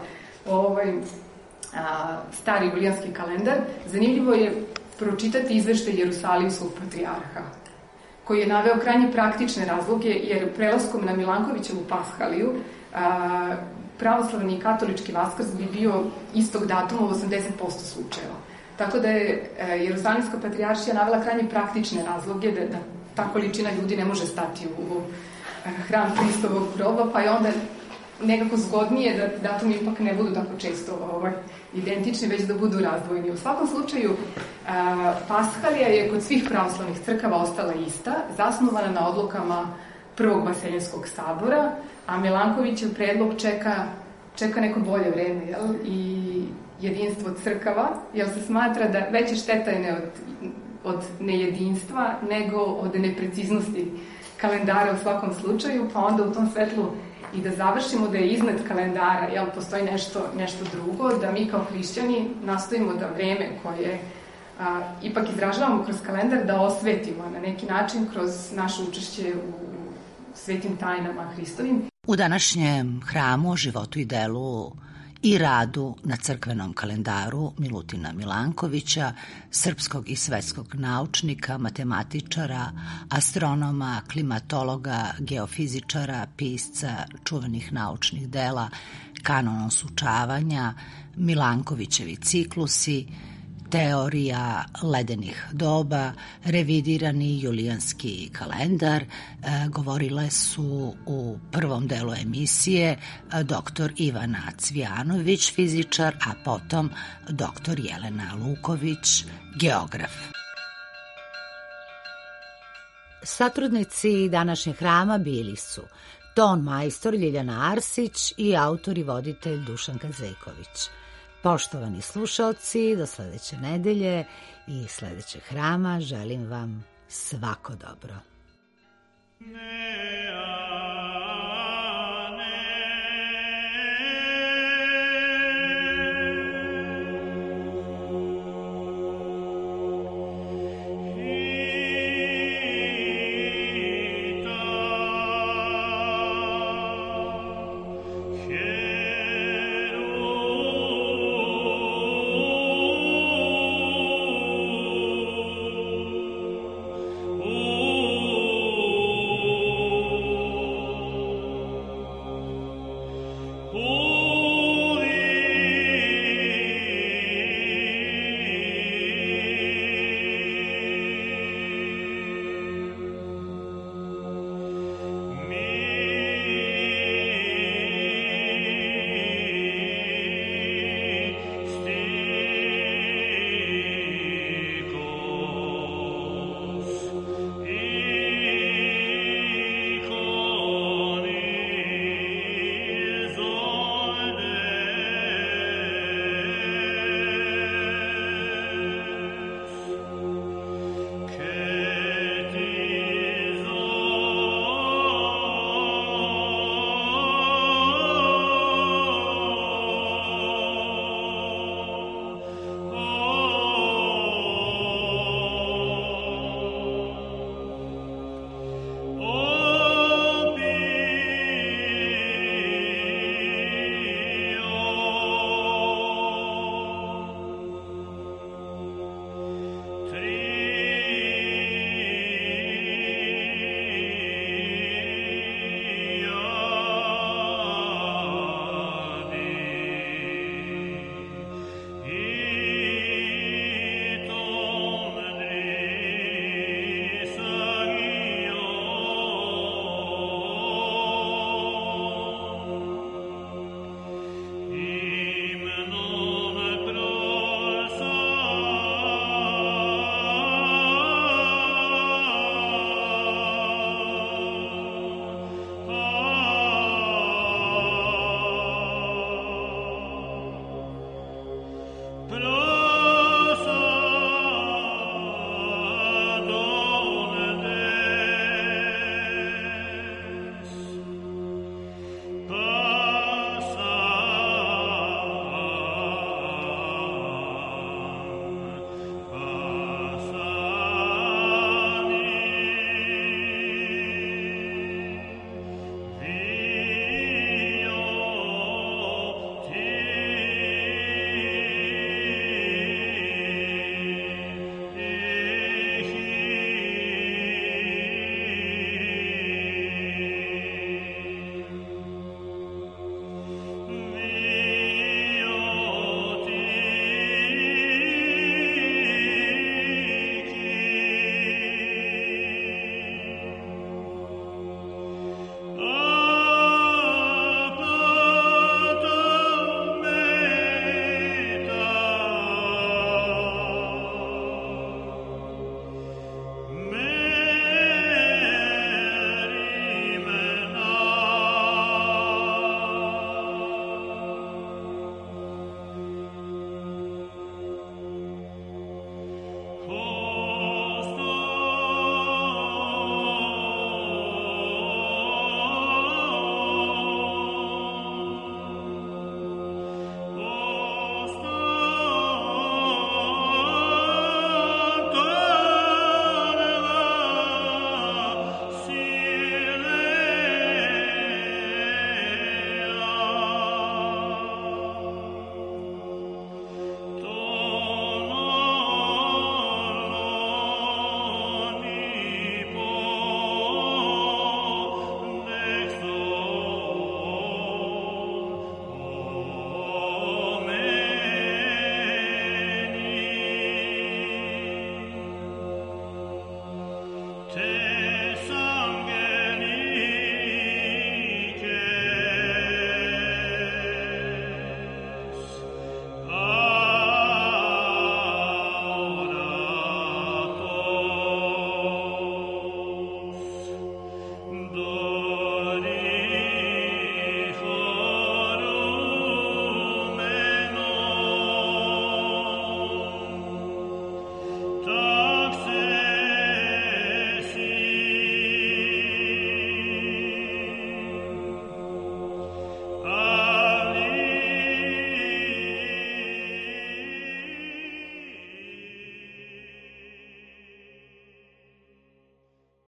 stari julijanski kalendar. Zanimljivo je pročitati izveštaj Jerusalimskog patrijarha, koji je naveo krajnje praktične razloge, jer prelaskom na Milankovićevu paskaliju pravoslavni i katolički Vaskrs bi bio istog datuma u 80% slučajeva. Tako da je Jerusalimska patrijaršija navela krajnje praktične razloge da ta količina ljudi ne može stati u hram Hristovog groba, pa je onda nekako zgodnije da datumi ipak ne budu tako često identični, već da budu razdvojeni. U svakom slučaju, paskalija je kod svih pravoslavnih crkava ostala ista, zasnovana na odlukama Prvog Vaseljenskog sabora, a Milankovićev predlog čeka neko bolje vreme, i jedinstvo crkava, jer se smatra da veća šteta je od nejedinstva nego od nepreciznosti kalendara u svakom slučaju, pa onda u tom svetlu i da završimo da je iznad kalendara postoji nešto drugo, da mi kao hrišćani nastojimo da vreme koje ipak izražavamo kroz kalendar da osvetimo na neki način kroz naše učešće u svetim tajnama Hristovim. U današnjem hramu o životu i delu i radu na crkvenom kalendaru Milutina Milankovića, srpskog i svetskog naučnika, matematičara, astronoma, klimatologa, geofizičara, pisca čuvenih naučnih dela, kanon osučavanja, Milankovićevi ciklusi, teorija ledenih doba, revidirani julijanski kalendar, govorile su u prvom delu emisije dr. Ivana Cvijanović, fizičar, a potom dr. Jelena Luković, geograf. Satrudnici današnjeg hrama bili su ton majstor Ljiljana Arsić i autor i voditelj Dušan Kazeković. Poštovani slušaoci, do sledeće nedelje i sledećeg hrama želim vam svako dobro. Pro